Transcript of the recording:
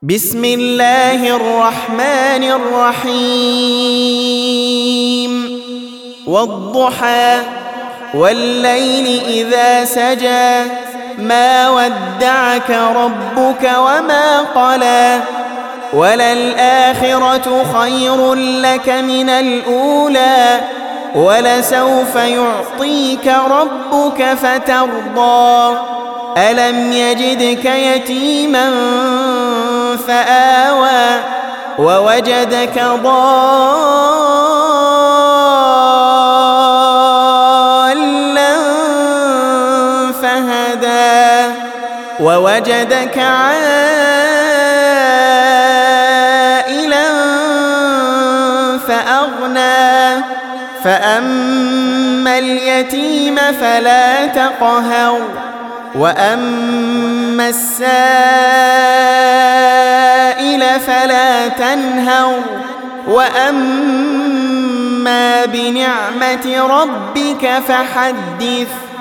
بسم الله الرحمن الرحيم والضحى والليل إذا سجى ما ودعك ربك وما قلى وللآخرة خير لك من الأولى ولسوف يعطيك ربك فترضى ألم يجدك يتيما فآوى ووجدك ضالا فهدى ووجدك عائلا فأغنى فأما اليتيم فلا تقهر وأما السائل فلا تنهر وأما بنعمة ربك فحدث